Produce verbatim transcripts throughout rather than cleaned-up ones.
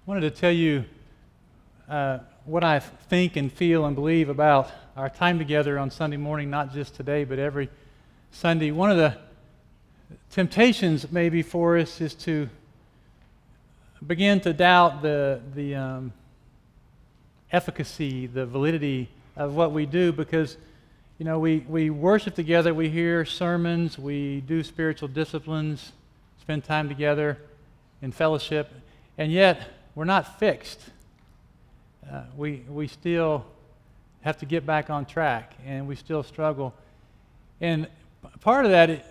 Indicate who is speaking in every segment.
Speaker 1: wanted to tell you uh, what I think and feel and believe about our time together on Sunday morning, not just today, but every Sunday. One of the temptations maybe for us is to begin to doubt the, the um, efficacy, the validity of what we do because, you know, we, we worship together, we hear sermons, we do spiritual disciplines, spend time together in fellowship, and yet we're not fixed. Uh, we we still have to get back on track, and we still struggle. And part of that,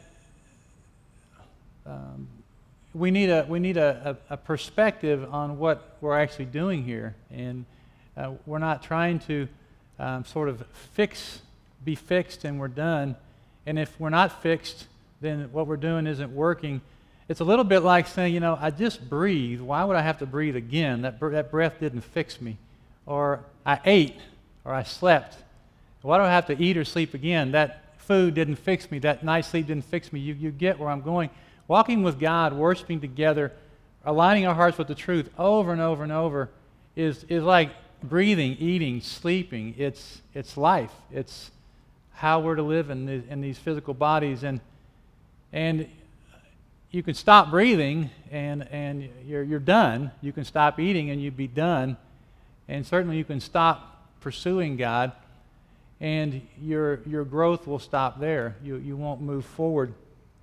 Speaker 1: um, we need a we need a, a, a perspective on what we're actually doing here, and uh, we're not trying to um, sort of fix, be fixed, and we're done. And if we're not fixed, then what we're doing isn't working. It's a little bit like saying, you know, I just breathed. Why would I have to breathe again? That br- that breath didn't fix me. Or I ate, or I slept. Why do I have to eat or sleep again? That food didn't fix me. That night sleep didn't fix me. You, you get where I'm going. Walking with God, worshiping together, aligning our hearts with the truth over and over and over is, is like breathing, eating, sleeping. It's, it's life. It's how we're to live in, the, in these physical bodies. And, and you can stop breathing and, and you're, you're done. You can stop eating and you'd be done. And certainly you can stop pursuing God and your, your growth will stop there. You, you won't move forward.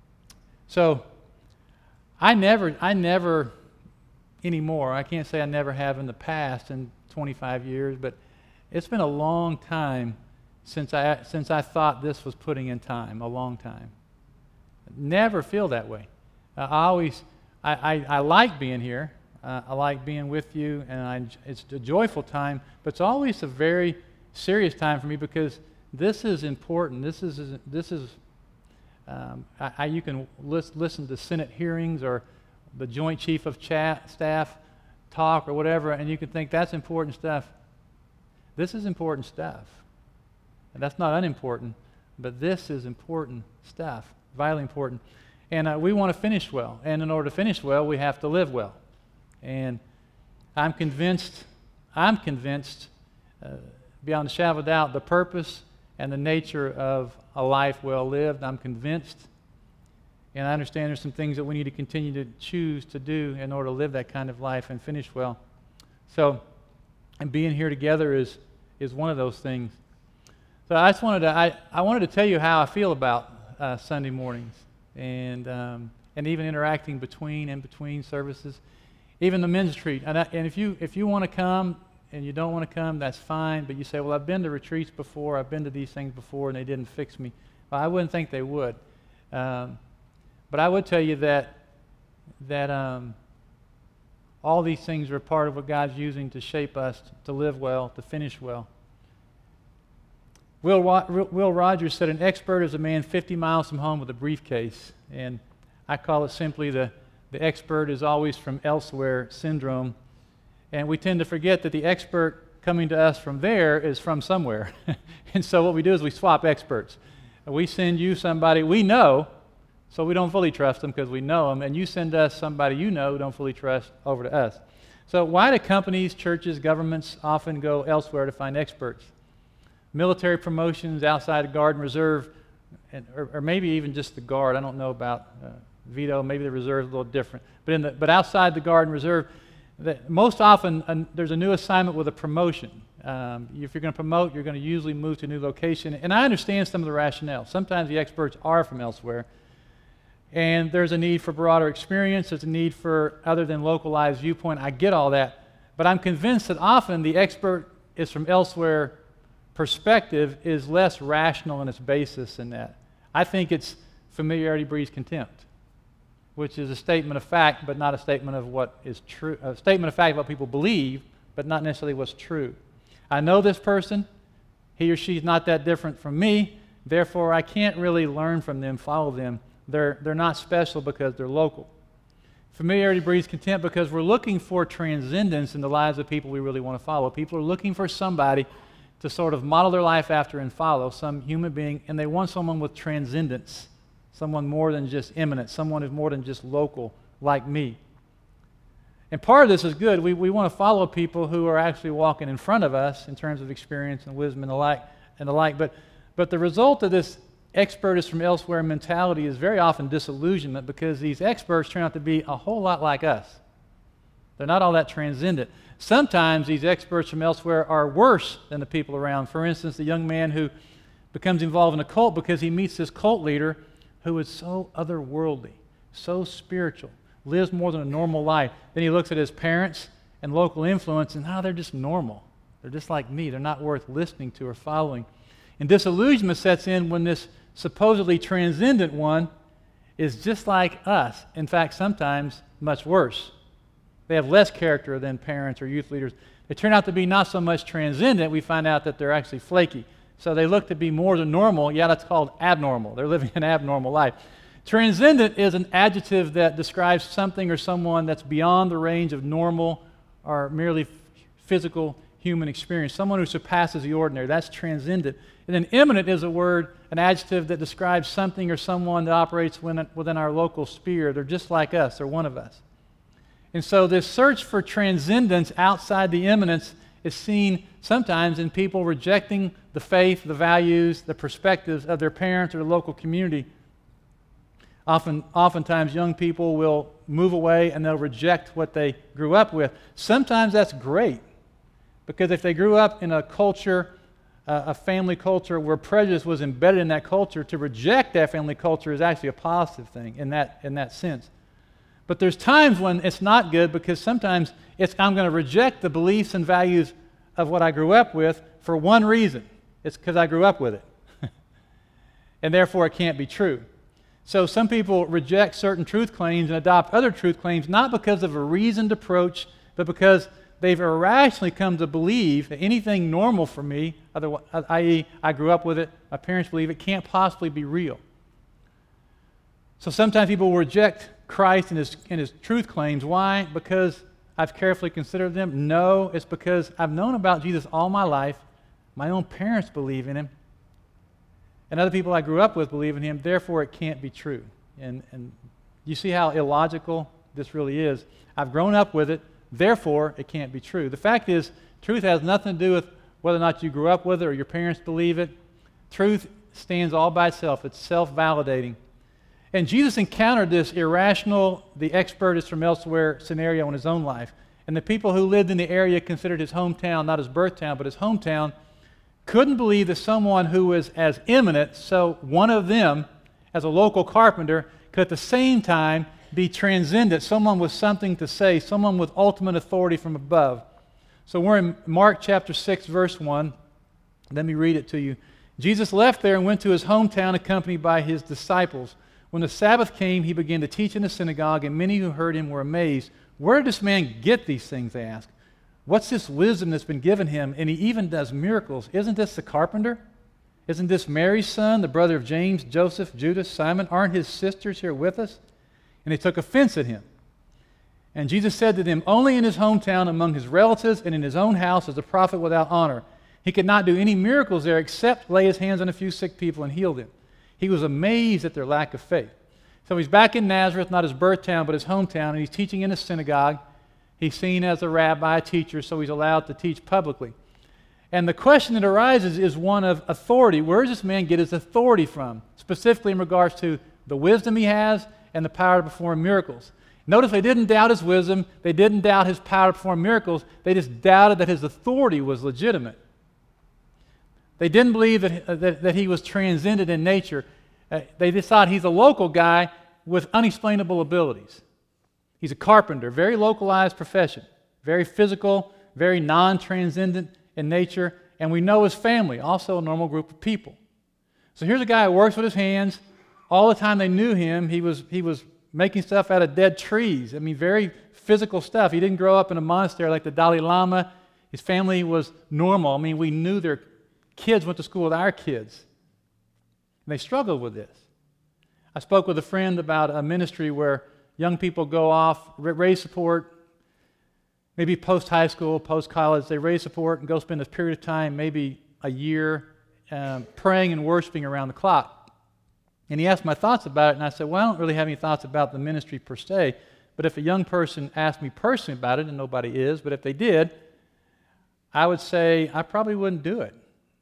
Speaker 1: So I never, I never anymore, I can't say I never have in the past in twenty-five years, but it's been a long time since I, since I thought this was putting in time, a long time. Never feel that way. Uh, I always, I, I, I like being here. Uh, I like being with you, and I, it's a joyful time, but it's always a very serious time for me because this is important. This is, this is um, I, I, you can list, listen to Senate hearings or the Joint Chief of Chat, Staff talk or whatever, and you can think that's important stuff. This is important stuff. And that's not unimportant, but this is important stuff, vitally important. And uh, we want to finish well. And in order to finish well, we have to live well. And I'm convinced, I'm convinced, uh, beyond a shadow of a doubt, the purpose and the nature of a life well lived. I'm convinced. And I understand there's some things that we need to continue to choose to do in order to live that kind of life and finish well. So, and being here together is, is one of those things. So I just wanted to, I, I wanted to tell you how I feel about uh, Sunday mornings and, um, and even interacting between and between services. Even the men's retreat. And, I, and if you if you want to come and you don't want to come, that's fine. But you say, well, I've been to retreats before. I've been to these things before, and they didn't fix me. Well, I wouldn't think they would. Um, but I would tell you that that um, all these things are part of what God's using to shape us to live well, to finish well. Will, Will Rogers said, an expert is a man fifty miles from home with a briefcase. And I call it simply the The expert is always from elsewhere syndrome. And we tend to forget that the expert coming to us from there is from somewhere. And so what we do is we swap experts. We send you somebody we know, so we don't fully trust them because we know them, and you send us somebody you know who don't fully trust over to us. So why do companies, churches, governments often go elsewhere to find experts? Military promotions outside the Guard and Reserve, and, or, or maybe even just the Guard. I don't know about uh, Vito, maybe the reserve is a little different. But in the but outside the Guard and Reserve, that most often uh, there's a new assignment with a promotion. Um, if you're going to promote, you're going to usually move to a new location. And I understand some of the rationale. Sometimes the experts are from elsewhere. And there's a need for broader experience. There's a need for other than localized viewpoint. I get all that. But I'm convinced that often the expert is from elsewhere perspective is less rational in its basis than that. I think it's familiarity breeds contempt, which is a statement of fact, but not a statement of what is true. A statement of fact of what people believe, but not necessarily what's true. I know this person. He or she is not that different from me. Therefore, I can't really learn from them, follow them. They're, they're not special because they're local. Familiarity breeds contempt because we're looking for transcendence in the lives of people we really want to follow. People are looking for somebody to sort of model their life after and follow, some human being, and they want someone with transcendence. Someone more than just immanent, someone who's more than just local, like me. And part of this is good. We, we want to follow people who are actually walking in front of us in terms of experience and wisdom and the like. And the like. But, but the result of this expert is from elsewhere mentality is very often disillusionment, because these experts turn out to be a whole lot like us. They're not all that transcendent. Sometimes these experts from elsewhere are worse than the people around. For instance, the young man who becomes involved in a cult because he meets this cult leader who is so otherworldly, so spiritual, lives more than a normal life. Then he looks at his parents and local influence, and oh, they're just normal. They're just like me. They're not worth listening to or following. And disillusionment sets in when this supposedly transcendent one is just like us. In fact, sometimes much worse. They have less character than parents or youth leaders. They turn out to be not so much transcendent. We find out that they're actually flaky. So they look to be more than normal. Yeah, that's called abnormal. They're living an abnormal life. Transcendent is an adjective that describes something or someone that's beyond the range of normal or merely f- physical human experience. Someone who surpasses the ordinary. That's transcendent. And then eminent is a word, an adjective that describes something or someone that operates within, within our local sphere. They're just like us. They're one of us. And so this search for transcendence outside the eminence is seen sometimes in people rejecting the faith, the values, the perspectives of their parents or the local community. Often, oftentimes young people will move away and they'll reject what they grew up with. Sometimes that's great, because if they grew up in a culture, uh, a family culture where prejudice was embedded in that culture, to reject that family culture is actually a positive thing in that, in that sense. But there's times when it's not good, because sometimes it's I'm going to reject the beliefs and values of what I grew up with for one reason. It's because I grew up with it. And therefore it can't be true. So some people reject certain truth claims and adopt other truth claims not because of a reasoned approach, but because they've irrationally come to believe that anything normal for me, that is I grew up with it, my parents believe it, can't possibly be real. So sometimes people will reject Christ and his, and his truth claims. Why? Because I've carefully considered them? No, it's because I've known about Jesus all my life. My own parents believe in him. And other people I grew up with believe in him, therefore it can't be true. And, and you see how illogical this really is. I've grown up with it, therefore it can't be true. The fact is, truth has nothing to do with whether or not you grew up with it or your parents believe it. Truth stands all by itself. It's self-validating. And Jesus encountered this irrational, the expert is from elsewhere scenario in his own life. And the people who lived in the area considered his hometown, not his birth town, but his hometown, couldn't believe that someone who was as eminent, so one of them, as a local carpenter, could at the same time be transcendent, someone with something to say, someone with ultimate authority from above. So we're in Mark chapter six, verse one. Let me read it to you. Jesus left there and went to his hometown accompanied by his disciples. When the Sabbath came, he began to teach in the synagogue, and many who heard him were amazed. Where did this man get these things, they asked. What's this wisdom that's been given him? And he even does miracles. Isn't this the carpenter? Isn't this Mary's son, the brother of James, Joseph, Judas, Simon? Aren't his sisters here with us? And they took offense at him. And Jesus said to them, only in his hometown, among his relatives, and in his own house is a prophet without honor. He could not do any miracles there except lay his hands on a few sick people and heal them. He was amazed at their lack of faith. So he's back in Nazareth, not his birth town, but his hometown, and he's teaching in a synagogue. He's seen as a rabbi, a teacher, so he's allowed to teach publicly. And the question that arises is one of authority. Where does this man get his authority from? Specifically in regards to the wisdom he has and the power to perform miracles. Notice they didn't doubt his wisdom. They didn't doubt his power to perform miracles. They just doubted that his authority was legitimate. They didn't believe that, uh, that, that he was transcendent in nature. Uh, they just thought he's a local guy with unexplainable abilities. He's a carpenter, very localized profession, very physical, very non-transcendent in nature, and we know his family, also a normal group of people. So here's a guy who works with his hands. All the time they knew him, he was, he was making stuff out of dead trees. I mean, very physical stuff. He didn't grow up in a monastery like the Dalai Lama. His family was normal. I mean, we knew their kids went to school with our kids. And they struggled with this. I spoke with a friend about a ministry where young people go off, raise support, maybe post-high school, post-college. They raise support and go spend a period of time, maybe a year, um, praying and worshiping around the clock. And he asked my thoughts about it, and I said, well, I don't really have any thoughts about the ministry per se, But if a young person asked me personally about it, and nobody is, but if they did, I would say I probably wouldn't do it.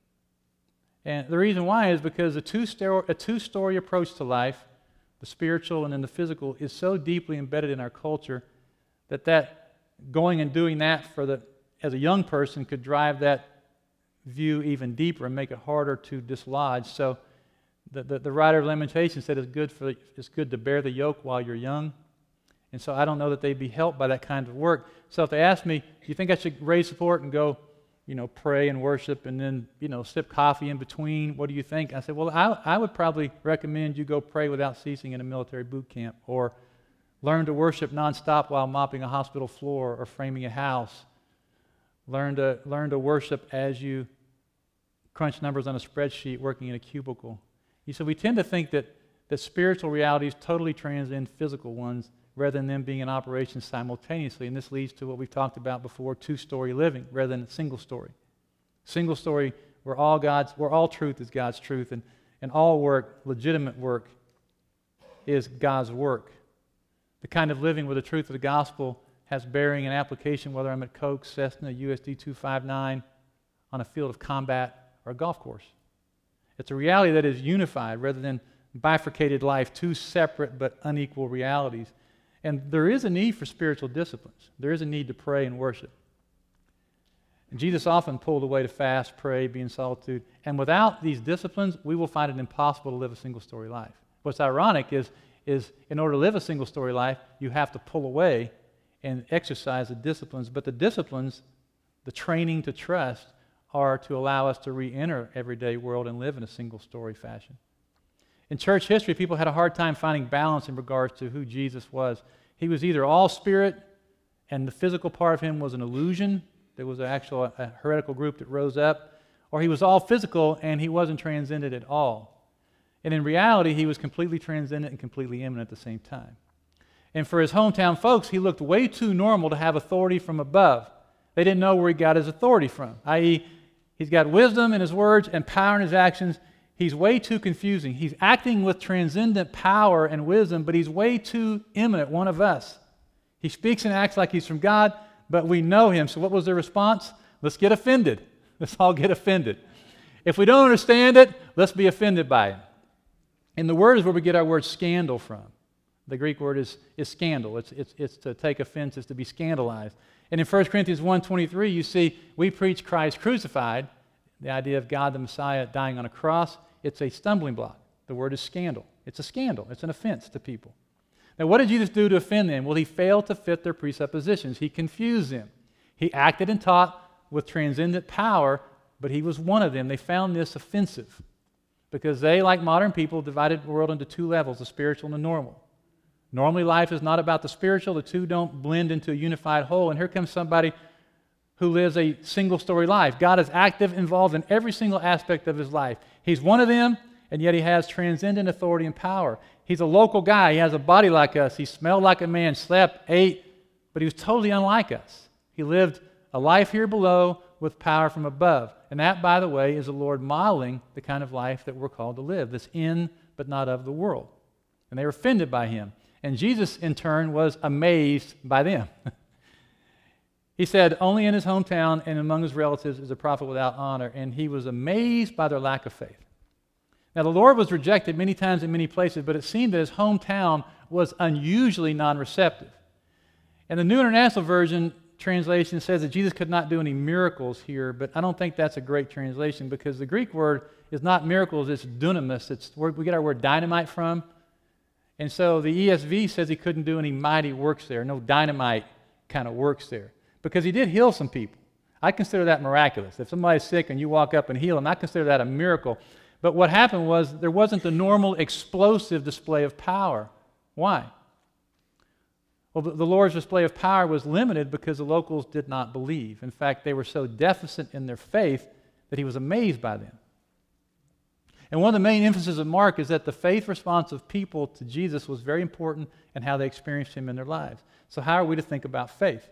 Speaker 1: And the reason why is because a two-story, a two-story approach to life, the spiritual and then the physical, is so deeply embedded in our culture that that going and doing that for the as a young person could drive that view even deeper and make it harder to dislodge. So the, the, the writer of Lamentations said it's good for it's good to bear the yoke while you're young. And so I don't know that they'd be helped by that kind of work. So if they ask me, do you think I should raise support and go, you know, pray and worship and then, you know, sip coffee in between, what do you think? I said, well, I, I would probably recommend you go pray without ceasing in a military boot camp, or learn to worship nonstop while mopping a hospital floor or framing a house. Learn to, learn to worship as you crunch numbers on a spreadsheet working in a cubicle. You said we tend to think that, that spiritual realities totally transcend physical ones, rather than them being in operation simultaneously. And this leads to what we've talked about before, two-story living rather than a single story. Single story where all God's, where all truth is God's truth, and, and all work, legitimate work, is God's work. The kind of living where the truth of the gospel has bearing and application, whether I'm at Coke, Cessna, U S D two fifty-nine, on a field of combat, or a golf course. It's a reality that is unified rather than bifurcated life, two separate but unequal realities. And there is a need for spiritual disciplines. There is a need to pray and worship. And Jesus often pulled away to fast, pray, be in solitude. And without these disciplines, we will find it impossible to live a single-story life. What's ironic is, is in order to live a single-story life, you have to pull away and exercise the disciplines. But the disciplines, the training to trust, are to allow us to re-enter everyday world and live in a single-story fashion. In church history, people had a hard time finding balance in regards to who Jesus was. He was either all spirit, and the physical part of him was an illusion. There was an actual a heretical group that rose up. Or he was all physical, and he wasn't transcendent at all. And in reality, he was completely transcendent and completely immanent at the same time. And for his hometown folks, he looked way too normal to have authority from above. They didn't know where he got his authority from, that is, he's got wisdom in his words and power in his actions. He's way too confusing. He's acting with transcendent power and wisdom, but he's way too immanent, one of us. He speaks and acts like he's from God, but we know him. So what was their response? Let's get offended. Let's all get offended. If we don't understand it, let's be offended by it. And the word is where we get our word scandal from. The Greek word is, is scandal. It's, it's, it's to take offense, it's to be scandalized. And in First Corinthians one twenty-three, you see, we preach Christ crucified, the idea of God the Messiah dying on a cross. It's a stumbling block. The word is scandal. It's a scandal. It's an offense to people. Now, what did Jesus do to offend them? Well, he failed to fit their presuppositions. He confused them. He acted and taught with transcendent power, but he was one of them. They found this offensive because they, like modern people, divided the world into two levels, the spiritual and the normal. Normally, life is not about the spiritual. The two don't blend into a unified whole. And here comes somebody who lives a single-story life. God is active, involved in every single aspect of his life. He's one of them, and yet he has transcendent authority and power. He's a local guy. He has a body like us. He smelled like a man, slept, ate, but he was totally unlike us. He lived a life here below with power from above. And that, by the way, is the Lord modeling the kind of life that we're called to live, this in but not of the world. And they were offended by him. And Jesus, in turn, was amazed by them. He said, only in his hometown and among his relatives is a prophet without honor, and he was amazed by their lack of faith. Now, the Lord was rejected many times in many places, but it seemed that his hometown was unusually non-receptive. And the New International Version translation says that Jesus could not do any miracles here, but I don't think that's a great translation because the Greek word is not miracles, it's dunamis. It's where we get our word dynamite from. And so the E S V says he couldn't do any mighty works there, no dynamite kind of works there. Because he did heal some people. I consider that miraculous. If somebody's sick and you walk up and heal them, I consider that a miracle. But what happened was there wasn't the normal explosive display of power. Why? Well, the Lord's display of power was limited because the locals did not believe. In fact, they were so deficient in their faith that he was amazed by them. And one of the main emphases of Mark is that the faith response of people to Jesus was very important in how they experienced him in their lives. So how are we to think about faith?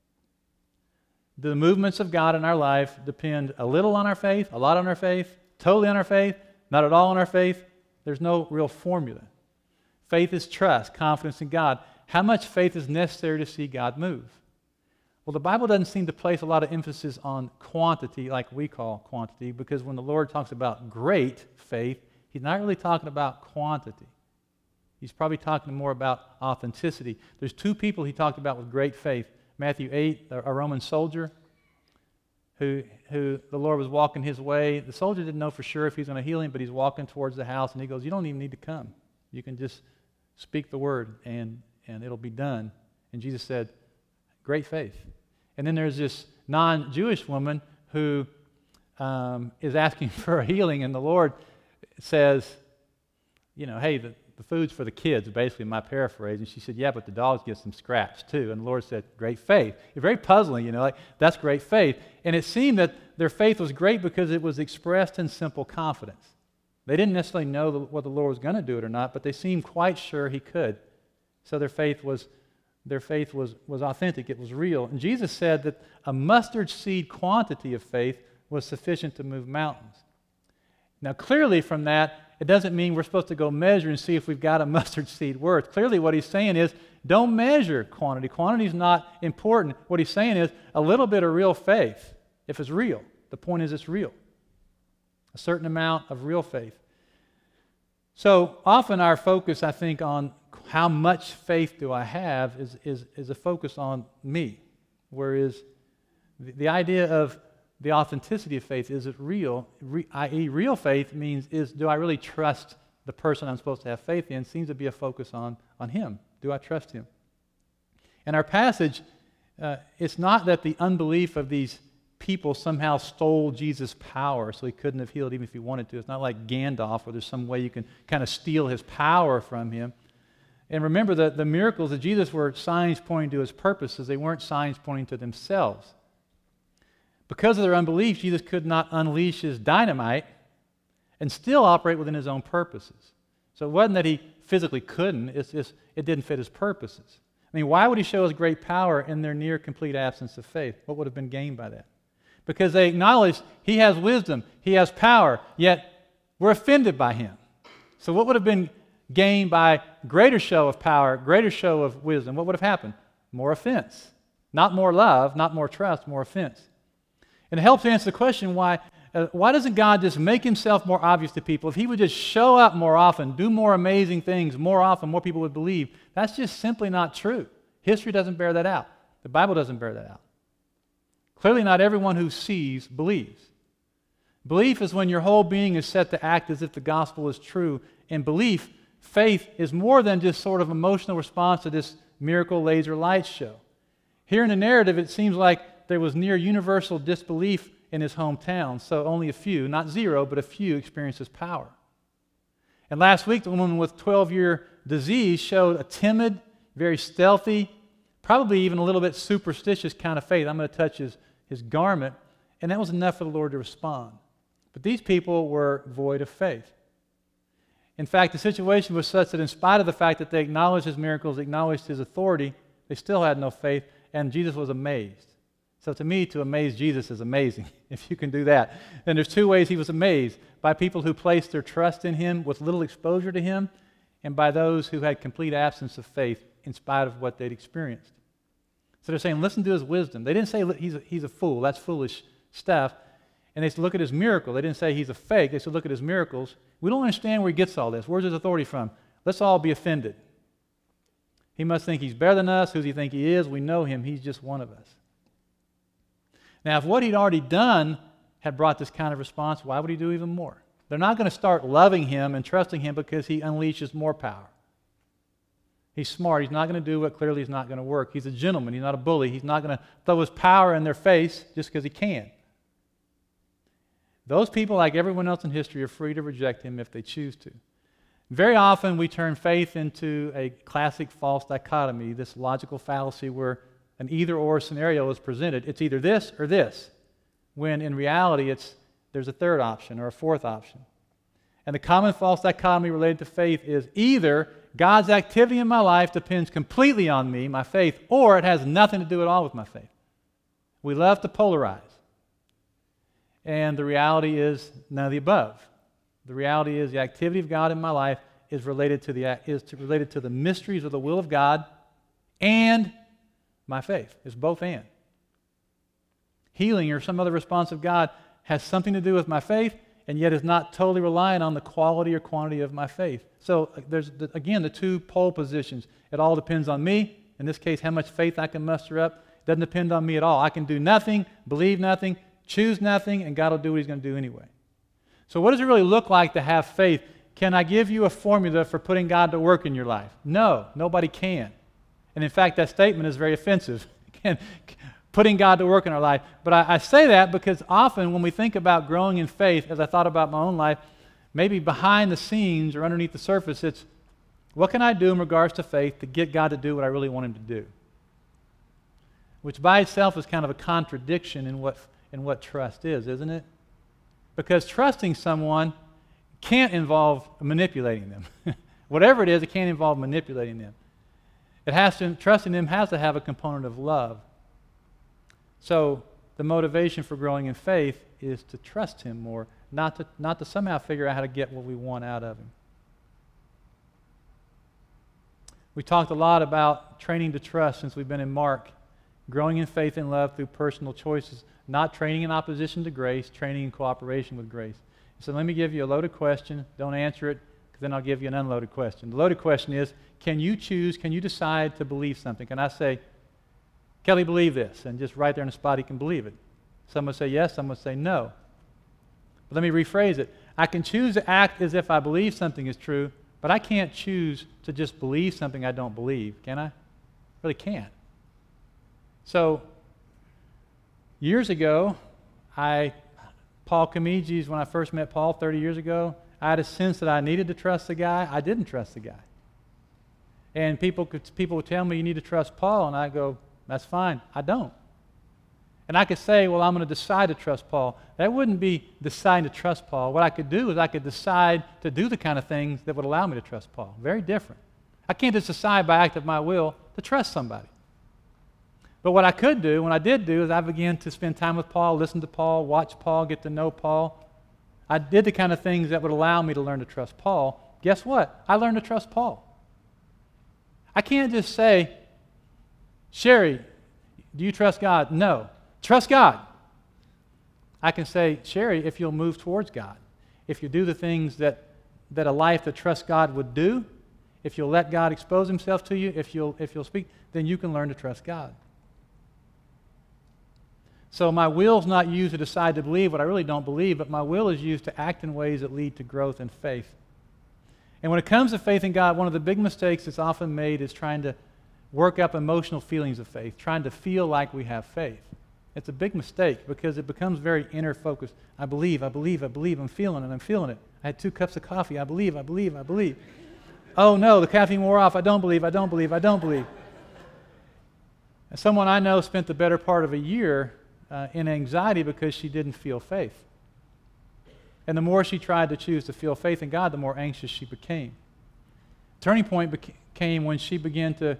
Speaker 1: The movements of God in our life depend a little on our faith, a lot on our faith, totally on our faith, not at all on our faith. There's no real formula. Faith is trust, confidence in God. how much faith is necessary to see God move? Well, the Bible doesn't seem to place a lot of emphasis on quantity like we call quantity, because when the Lord talks about great faith, he's not really talking about quantity. He's probably talking more about authenticity. There's two people he talked about with great faith. Matthew eight, a Roman soldier who, who the Lord was walking his way. The soldier didn't know for sure if he's going to heal him, but he's walking towards the house, and he goes, you don't even need to come. You can just speak the word, and, and it'll be done. And Jesus said, great faith. And then there's this non-Jewish woman who um, is asking for a healing, and the Lord says, you know, hey, the, the food's for the kids, basically my paraphrase. And she said, yeah, but the dogs get some scraps too. And the Lord said, great faith. It's very puzzling, you know, like that's great faith. And it seemed that their faith was great because it was expressed in simple confidence. They didn't necessarily know the, whether the Lord was going to do it or not, but they seemed quite sure he could. So their faith was their faith was, was authentic. It was real. And Jesus said that a mustard seed quantity of faith was sufficient to move mountains. Now, clearly from that, it doesn't mean we're supposed to go measure and see if we've got a mustard seed worth. Clearly what he's saying is, don't measure quantity. Quantity is not important. What he's saying is a little bit of real faith, if it's real. The point is it's real. A certain amount of real faith. So often our focus, I think, on how much faith do I have is, is, is a focus on me. Whereas the, the idea of the authenticity of faith, is it real? Re, that is, real faith means, is do I really trust the person I'm supposed to have faith in? Seems to be a focus on, on him. Do I trust him? In our passage, uh, it's not that the unbelief of these people somehow stole Jesus' power so he couldn't have healed even if he wanted to. It's not like Gandalf where there's some way you can kind of steal his power from him. And remember that the miracles of Jesus were signs pointing to his purposes. They weren't signs pointing to themselves. Because of their unbelief, Jesus could not unleash his dynamite and still operate within his own purposes. So it wasn't that he physically couldn't, it's just it didn't fit his purposes. I mean, why would he show his great power in their near complete absence of faith? What would have been gained by that? Because they acknowledged he has wisdom, he has power, yet we're offended by him. So what would have been gained by greater show of power, greater show of wisdom? What would have happened? More offense. Not more love, not more trust, more offense. And it helps answer the question, why, uh, why doesn't God just make himself more obvious to people? If he would just show up more often, do more amazing things more often, more people would believe. That's just simply not true. History doesn't bear that out. The Bible doesn't bear that out. Clearly not everyone who sees believes. Belief is when your whole being is set to act as if the gospel is true. And belief, faith, is more than just sort of emotional response to this miracle laser light show. Here in the narrative, it seems like there was near universal disbelief in his hometown, so only a few, not zero, but a few experienced his power. And last week, the woman with twelve-year disease showed a timid, very stealthy, probably even a little bit superstitious kind of faith. I'm going to touch his, his garment, and that was enough for the Lord to respond. But these people were void of faith. In fact, the situation was such that in spite of the fact that they acknowledged his miracles, acknowledged his authority, they still had no faith, and Jesus was amazed. So to me, to amaze Jesus is amazing, if you can do that. And there's two ways he was amazed: by people who placed their trust in him with little exposure to him, and by those who had complete absence of faith in spite of what they'd experienced. So they're saying, listen to his wisdom. They didn't say he's a, he's a fool. That's foolish stuff. And they said, look at his miracle. They didn't say he's a fake. They said, look at his miracles. We don't understand where he gets all this. Where's his authority from? Let's all be offended. He must think he's better than us. Who does he think he is? We know him. He's just one of us. Now, if what he'd already done had brought this kind of response, why would he do even more? They're not going to start loving him and trusting him because he unleashes more power. He's smart. He's not going to do what clearly is not going to work. He's a gentleman. He's not a bully. He's not going to throw his power in their face just because he can. Those people, like everyone else in history, are free to reject him if they choose to. Very often we turn faith into a classic false dichotomy, this logical fallacy where an either-or scenario is presented. It's either this or this, when in reality it's there's a third option or a fourth option. And the common false dichotomy related to faith is either God's activity in my life depends completely on me, my faith, or it has nothing to do at all with my faith. We love to polarize. And the reality is none of the above. The reality is the activity of God in my life is related to the is to, related to the mysteries of the will of God and my faith. It's both and. Healing or some other response of God has something to do with my faith, and yet is not totally reliant on the quality or quantity of my faith. So there's, the, again, the two pole positions. It all depends on me. In this case, how much faith I can muster up. It doesn't depend on me at all. I can do nothing, believe nothing, choose nothing, and God will do what He's going to do anyway. So what does it really look like to have faith? Can I give you a formula for putting God to work in your life? No, nobody can. And in fact, that statement is very offensive. Can, putting God to work in our life. But I, I say that because often when we think about growing in faith, as I thought about my own life, maybe behind the scenes or underneath the surface, it's what can I do in regards to faith to get God to do what I really want Him to do? Which by itself is kind of a contradiction in what, in what trust is, isn't it? Because trusting someone can't involve manipulating them. Whatever it is, it can't involve manipulating them. It has to, trusting them has to have a component of love. So the motivation for growing in faith is to trust Him more, not to, not to somehow figure out how to get what we want out of Him. We talked a lot about training to trust since we've been in Mark, growing in faith and love through personal choices, not training in opposition to grace, training in cooperation with grace. So let me give you a loaded question. Don't answer it, because then I'll give you an unloaded question. The loaded question is, can you choose, can you decide to believe something? Can I say, Kelly, believe this, and just right there on the spot he can believe it? Some would say yes, some would say no. But let me rephrase it. I can choose to act as if I believe something is true, but I can't choose to just believe something I don't believe, can I? I really can't. So, years ago, I, Paul Comegis, when I first met Paul thirty years ago, I had a sense that I needed to trust the guy. I didn't trust the guy. And people could, people would tell me, you need to trust Paul, and I go, that's fine, I don't. And I could say, well, I'm going to decide to trust Paul. That wouldn't be deciding to trust Paul. What I could do is I could decide to do the kind of things that would allow me to trust Paul. Very different. I can't just decide by act of my will to trust somebody. But what I could do, when I did do, is I began to spend time with Paul, listen to Paul, watch Paul, get to know Paul. I did the kind of things that would allow me to learn to trust Paul. Guess what? I learned to trust Paul. I can't just say, Sherry, do you trust God? No. Trust God. I can say, Sherry, if you'll move towards God, if you do the things that, that a life that trusts God would do, if you'll let God expose Himself to you, if you'll, if you'll speak, then you can learn to trust God. So my will's not used to decide to believe what I really don't believe, but my will is used to act in ways that lead to growth and faith. And when it comes to faith in God, one of the big mistakes that's often made is trying to work up emotional feelings of faith, trying to feel like we have faith. It's a big mistake because it becomes very inner focused. I believe, I believe, I believe, I'm feeling it, I'm feeling it. I had two cups of coffee, I believe, I believe, I believe. Oh no, the caffeine wore off, I don't believe, I don't believe, I don't believe. And someone I know spent the better part of a year uh, in anxiety because she didn't feel faith. And the more she tried to choose to feel faith in God, the more anxious she became. Turning point beca- came when she began to, uh,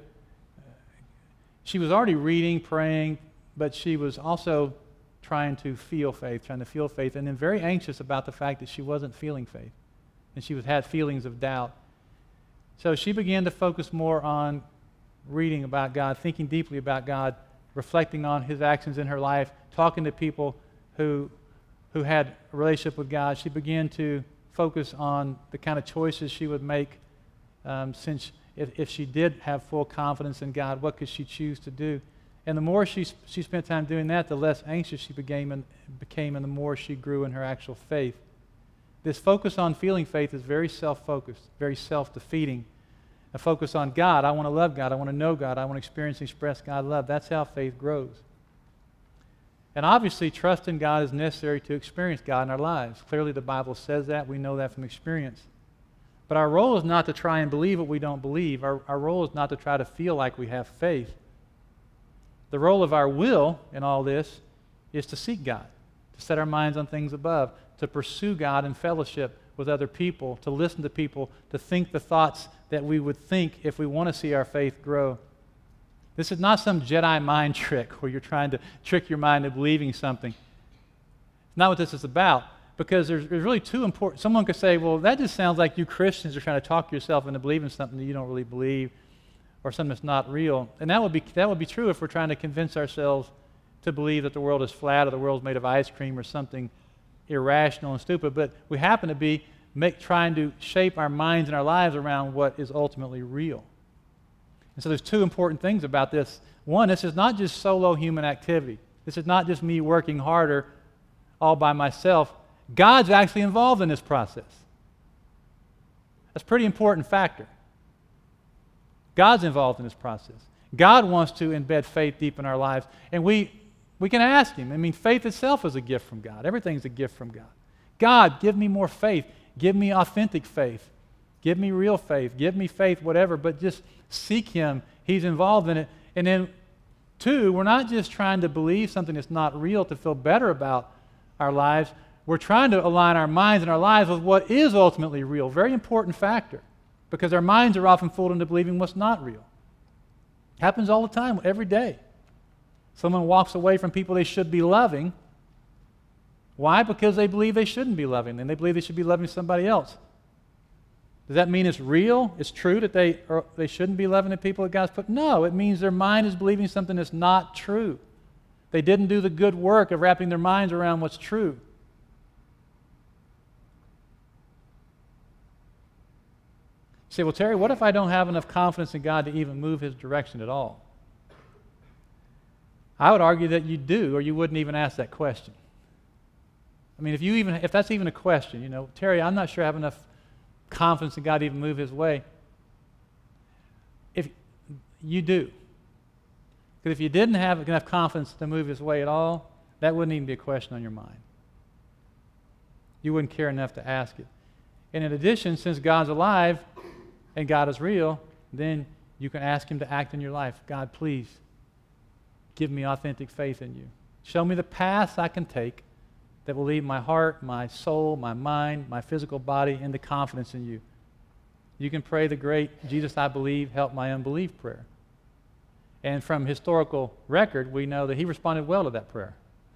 Speaker 1: she was already reading, praying, but she was also trying to feel faith, trying to feel faith, and then very anxious about the fact that she wasn't feeling faith. And she was, had feelings of doubt. So she began to focus more on reading about God, thinking deeply about God, reflecting on His actions in her life, talking to people who, who had a relationship with God. She began to focus on the kind of choices she would make um, since if, if she did have full confidence in God, what could she choose to do? And the more she, she spent time doing that, the less anxious she became and, became, and the more she grew in her actual faith. This focus on feeling faith is very self-focused, very self-defeating. A focus on God. I want to love God. I want to know God. I want to experience and express God's love. That's how faith grows. And obviously, trust in God is necessary to experience God in our lives. Clearly, the Bible says that. We know that from experience. But our role is not to try and believe what we don't believe. Our, our role is not to try to feel like we have faith. The role of our will in all this is to seek God, to set our minds on things above, to pursue God in fellowship with other people, to listen to people, to think the thoughts that we would think if we want to see our faith grow. This is not some Jedi mind trick where you're trying to trick your mind into believing something. It's not what this is about, because there's, there's really two important... Someone could say, well, that just sounds like you Christians are trying to talk yourself into believing something that you don't really believe. or something that's not real. And that would be that would be true if we're trying to convince ourselves to believe that the world is flat or the world's made of ice cream or something irrational and stupid. But we happen to be make, trying to shape our minds and our lives around what is ultimately real. And so there's two important things about this. One, this is not just solo human activity. This is not just me working harder all by myself. God's actually involved in this process. That's a pretty important factor. God's involved in this process. God wants to embed faith deep in our lives, and we we can ask Him. I mean, faith itself is a gift from God. Everything's a gift from God. God, give me more faith. Give me authentic faith. Give me real faith. Give me faith, whatever, but just seek Him. He's involved in it. And then, two, we're not just trying to believe something that's not real to feel better about our lives. We're trying to align our minds and our lives with what is ultimately real. Very important factor, because our minds are often fooled into believing what's not real. Happens all the time, every day. Someone walks away from people they should be loving. Why? Because they believe they shouldn't be loving, and they believe they should be loving somebody else. Does that mean it's real? It's true that they are, they shouldn't be loving the people that God's put? No, it means their mind is believing something that's not true. They didn't do the good work of wrapping their minds around what's true. You say, well, Terry, what if I don't have enough confidence in God to even move His direction at all? I would argue that you do, or you wouldn't even ask that question. I mean, if you even if that's even a question, you know, Terry, I'm not sure I have enough confidence in God to even move His way. If you do, because if you didn't have enough confidence to move His way at all, that wouldn't even be a question on your mind. You wouldn't care enough to ask it. And in addition, since God's alive and God is real, then you can ask Him to act in your life. God, please give me authentic faith in You. Show me the paths I can take that will lead my heart, my soul, my mind, my physical body into confidence in You. You can pray the great Jesus, I believe, help my unbelief prayer. And from historical record, we know that He responded well to that prayer.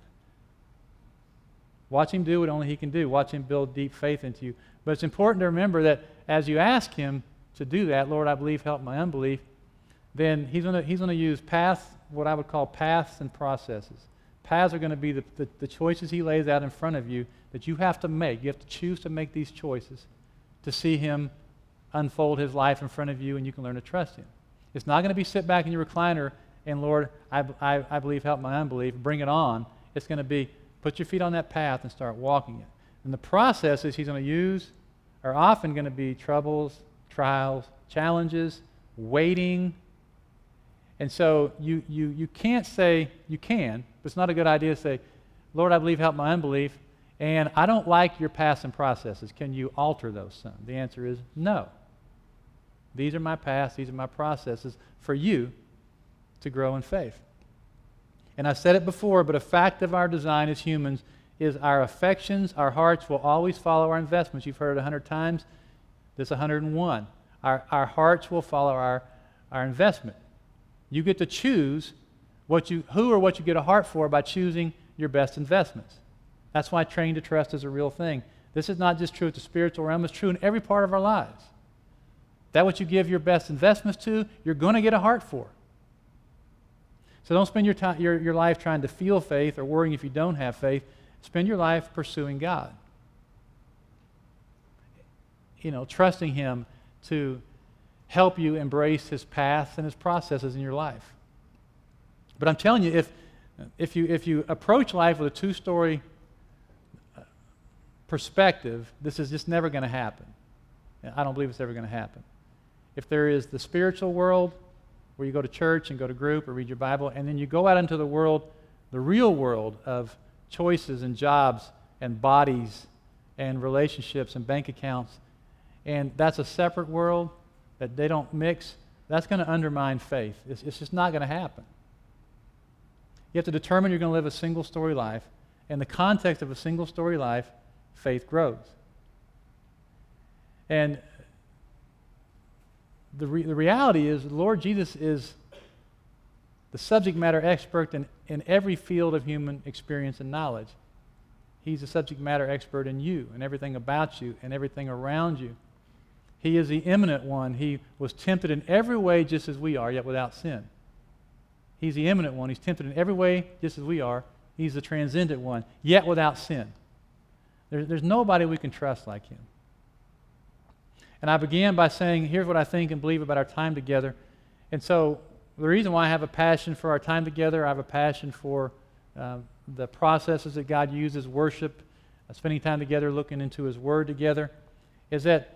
Speaker 1: Watch Him do what only He can do. Watch Him build deep faith into you. But it's important to remember that as you ask Him to do that, Lord, I believe, help my unbelief, then He's going to He's going to use paths, what I would call paths and processes. Paths are going to be the, the, the choices He lays out in front of you that you have to make. You have to choose to make these choices to see Him unfold His life in front of you, and you can learn to trust Him. It's not going to be sit back in your recliner and, Lord, I, I, I believe, help my unbelief, bring it on. It's going to be put your feet on that path and start walking it. And the processes He's going to use are often going to be troubles, trials, challenges, waiting. And so you, you, you can't say, you can, but it's not a good idea to say, Lord, I believe, help my unbelief, and I don't like your paths and processes. Can you alter those some? The answer is no. These are my paths, these are my processes for you to grow in faith. And I said it before, but a fact of our design as humans is our affections, our hearts will always follow our investments. You've heard it a hundred times. This is one hundred and one. Our, our hearts will follow our, our investment. You get to choose what you, who or what you get a heart for by choosing your best investments. That's why training to trust is a real thing. This is not just true at the spiritual realm, it's true in every part of our lives. That what you give your best investments to, you're going to get a heart for. So don't spend your, time, your, your life trying to feel faith or worrying if you don't have faith. Spend your life pursuing God. You know, trusting Him to help you embrace His paths and His processes in your life. But I'm telling you, if, if, you, if you approach life with a two-story perspective, this is just never going to happen. I don't believe it's ever going to happen. If there is the spiritual world, where you go to church and go to group or read your Bible, and then you go out into the world, the real world of choices and jobs and bodies and relationships and bank accounts, and that's a separate world that they don't mix, that's going to undermine faith. It's, it's just not going to happen. You have to determine you're going to live a single-story life. In the context of a single-story life, faith grows. And the, re- the reality is the Lord Jesus is the subject matter expert in, in every field of human experience and knowledge. He's a subject matter expert in you and everything about you and everything around you. He is the immanent one. He was tempted in every way just as we are, yet without sin. He's the immanent one. He's tempted in every way just as we are. He's the transcendent one, yet without sin. There, there's nobody we can trust like him. And I began by saying, here's what I think and believe about our time together. And so the reason why I have a passion for our time together, I have a passion for uh, the processes that God uses, worship, uh, spending time together, looking into His Word together, is that,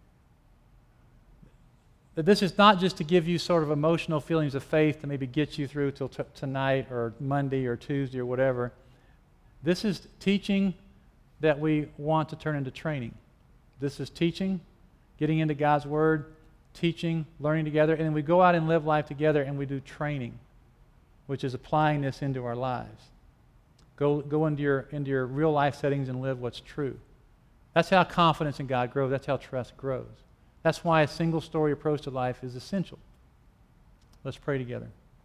Speaker 1: that this is not just to give you sort of emotional feelings of faith to maybe get you through till t- tonight or Monday or Tuesday or whatever. This is teaching that we want to turn into training. This is teaching, getting into God's Word, teaching, learning together, and then we go out and live life together and we do training, which is applying this into our lives. Go, go into your, into your real life settings and live what's true. That's how confidence in God grows. That's how trust grows. That's why a single story approach to life is essential. Let's pray together.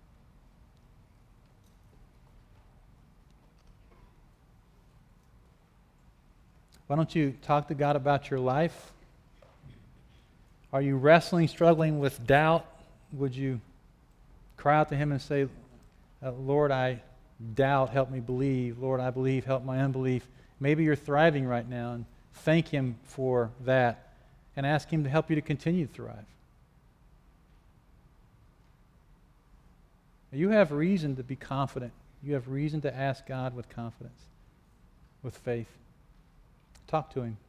Speaker 1: Why don't you talk to God about your life? Are you wrestling, struggling with doubt? Would you cry out to Him and say, uh, Lord, I doubt, help me believe. Lord, I believe, help my unbelief. Maybe you're thriving right now, and thank Him for that, and ask Him to help you to continue to thrive. You have reason to be confident. You have reason to ask God with confidence, with faith. Talk to Him.